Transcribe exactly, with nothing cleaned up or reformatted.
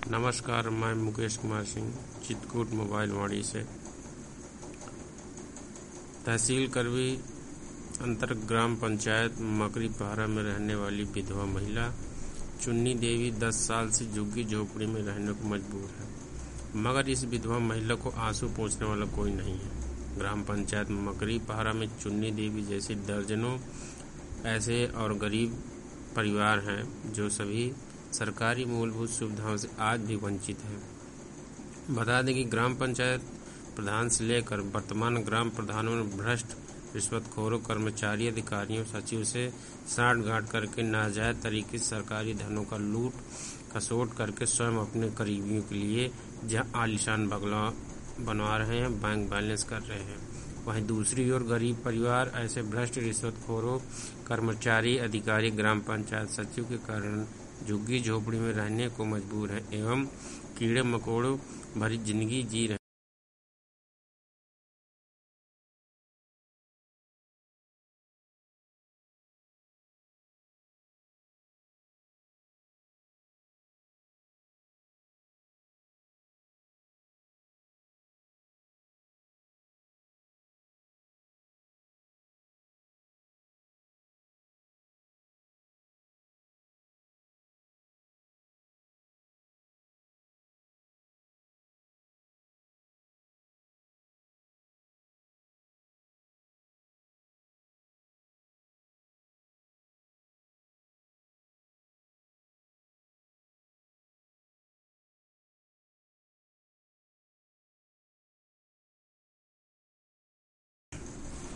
नमस्कार, मैं मुकेश कुमार सिंह चित्रकूट मोबाइल वाड़ी से। तहसील करवी अंतर्गत ग्राम पंचायत मकरी पहाड़ा में रहने वाली विधवा महिला चुन्नी देवी दस साल से झुग्गी झोपड़ी में रहने को मजबूर है, मगर इस विधवा महिला को आंसू पोंछने वाला कोई नहीं है। ग्राम पंचायत मकरी पहाड़ा में चुन्नी देवी जैसे दर्जनों ऐसे और गरीब परिवार हैं जो सभी सरकारी मूलभूत सुविधाओं से आज भी वंचित हैं। बता दें कि ग्राम पंचायत प्रधान से लेकर वर्तमान ग्राम प्रधानों ने भ्रष्ट रिश्वतखोरों, कर्मचारी, अधिकारियों, सचिव से साठगांठ करके नाजायज तरीके से सरकारी धनों का लूट खसोट करके स्वयं अपने करीबियों के लिए जहां आलीशान बंगला बनवा रहे हैं, बैंक बैलेंस कर रहे हैं, वहीं दूसरी ओर गरीब परिवार ऐसे भ्रष्ट रिश्वतखोरों, कर्मचारी, अधिकारी, ग्राम पंचायत सचिव के कारण झुग्गी झोपड़ी में रहने को मजबूर हैं एवं कीड़े मकोड़ों भरी जिंदगी जी रहे हैं।